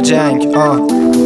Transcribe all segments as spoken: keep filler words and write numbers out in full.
جنگ. آه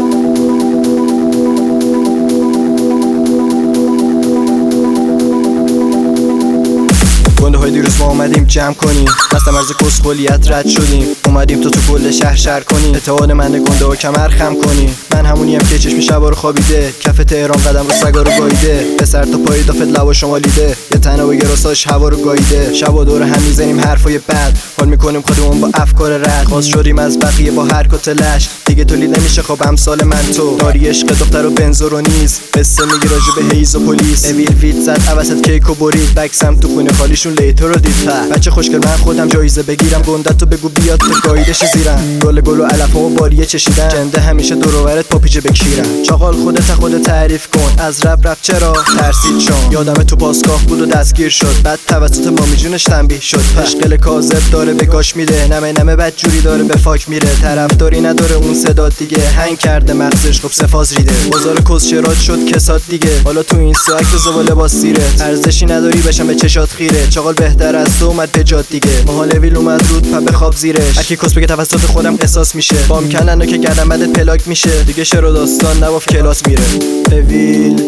گنده های دیروز ما اومدیم جمع کنیم، مثلا مرز کسخولیت رد شدیم، اومدیم تو تو کل شهر شهر کنیم، اتحاد من گنده ها کمر خم کنیم. من همونیم که چشمی شبا رو خوابیده، کف تهران قدم رو سگا رو گاییده، به سر تا پای دافت لوا شمالیده، یه تنها گراساش هوا رو گاییده. شبا دور هم میزنیم حرفای بد، حال میکنیم خودمون با افکار رد، خواست شدیم از بقیه با حرکات لش، دیگه تولید نمیشه خب امثال من تو. داری عشق دختر و بنزو رو نیز، قصه میگی راجع به هیز و پلیس، اویل فیت زد عوضت کیک و برید، بکسم تو خونه خالیشون لیتر رو دید. بچه خوشگل من خودم جایزه بگیرم، گنده تو بگو بیاد تو گاییدش زیرم، گل گل و علفا و باریه چشیدن، جنده همیشه دور و برت پاپیجه بکشیرم. چاقال خودت خودت تعریف کن، از رپ رپ چرا ترسید شون، یادم تو پاسگاه بود و دستگیر شد، بعد توسط مامی جونش تنبیه شد. عشق کاذب داره به گاش میده، نمه نمه بد جوری داره به فاک میره، طرفداری نداره اون صدا دیگه، هنگ کرده مغزش خب سفاز ریده، بازار کسچرات شد کسات دیگه، حالا تو این ساعت تو زباله با سیره، ارزشی نداری بشم به چشات خیره، چاقال بهتر از تو اومد به جات دیگه، محال ویل اومد رود پا بخواب زیرش، اکی کس بگه توسط خودم قصاص میشه، بام کنن که گردم بعد پلاک میشه، دیگه شعر و داستان نواف کلاس میره. اویل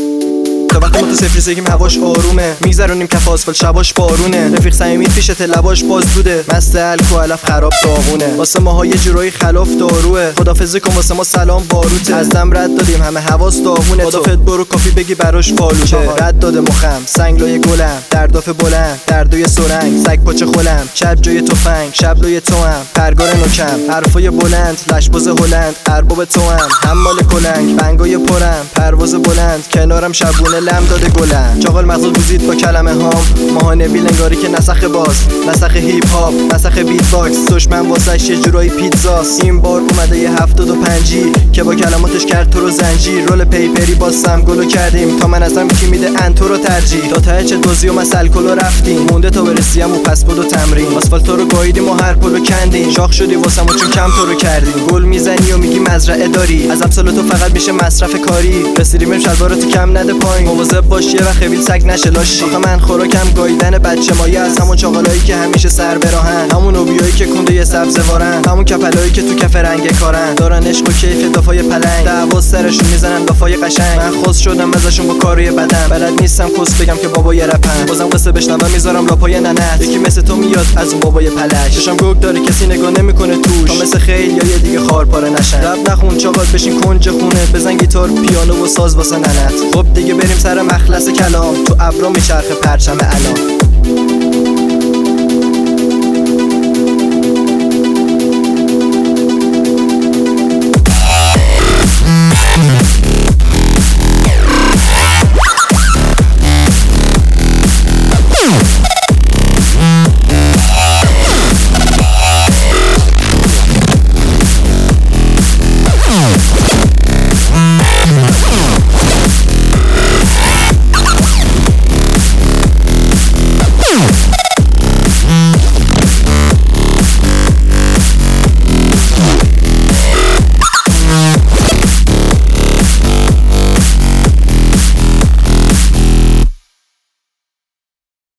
تا وقتی ما تو صفری سگیم هواش آرومه، میگذرونیم کف آسفالت شباش بارونه، رفیق صمیمی پیشت لباش باز دوده، مست الکو علف خراب داغونه، واسه ماها یه جورایی خلاف داروه، خدافظی کن واسه ما سلام باروته، از دم رد دادیم همه حواس داغونه، خدافت برو کافی بگی براش پالوته، رد داده مخم سنگلای گلم، درداف بلند دردوی سرنگ، سگ پاچه خولم شب جای تفنگ، شبلوی توام پرگار نوکم، حرفای بلند لشباز هلند، ارباب توام حمال کلنگ، بنگای پرم پرواز بلند، کنارم شبونه لم داده گلن، چاقال مغز گوزید با کلمه هام، ماها نبیل انگاری که نسخ باز، نسخ هیپ هاپ، نسخ بیت باکس، دشمن واسش یه جورایی پیتزاست، این بار اومده یه هفتاد و پنجی که با کلماتش کرد تو رو زنجیر، رول پیپری با سم گلو کردیم، تا من ازم کی میده انتو رو ترجیح، تا ته چه دوزی و مسل کلو رفتیم، مونده تا برسیم و پس بود و تمرین، آسفالت رو گاییدیم و هر پلو کندیم، شاخ شدی واسم و چون کم تو رو کردیم، گل میزنی و میگی مزرعه داری، از امسال تو فقط میشه مصرف کاری، رسیدیم شلوارات کم نده پایین، مواظب باش یه وقت خیلی سگ نشه لاشی، آخه من خوراکم گاییدن بچه مایه، از همون چاقالایی که همیشه سر براهن، همون اوبیایی که کنده یه سبز وارن، همون کپلایی که تو کف رنگ کارن، دارن عشق و کیف دافای پلنگ، دعوا سرشون میزنن لافای قشنگ، من خوس شدم ازشون با کاروی بدن، بلد نیستم کس بگم که بابای رپن، بازم قصه بشنوم میذارم لاپای ننت، یکی مثل تو میاد از اون بابای پلش، چشم گوگ داره کسی نگاه نمیکنه توش، تا مثل خیل یا یه دیگه خار پاره نشن، رپ نخون چاقال بشین کنج خونه، بزن گیتار پیانو و ساز واسه ننت، خب دیگه بریم سر مخلص کلام، تو ابرا میچرخه پرچم الان.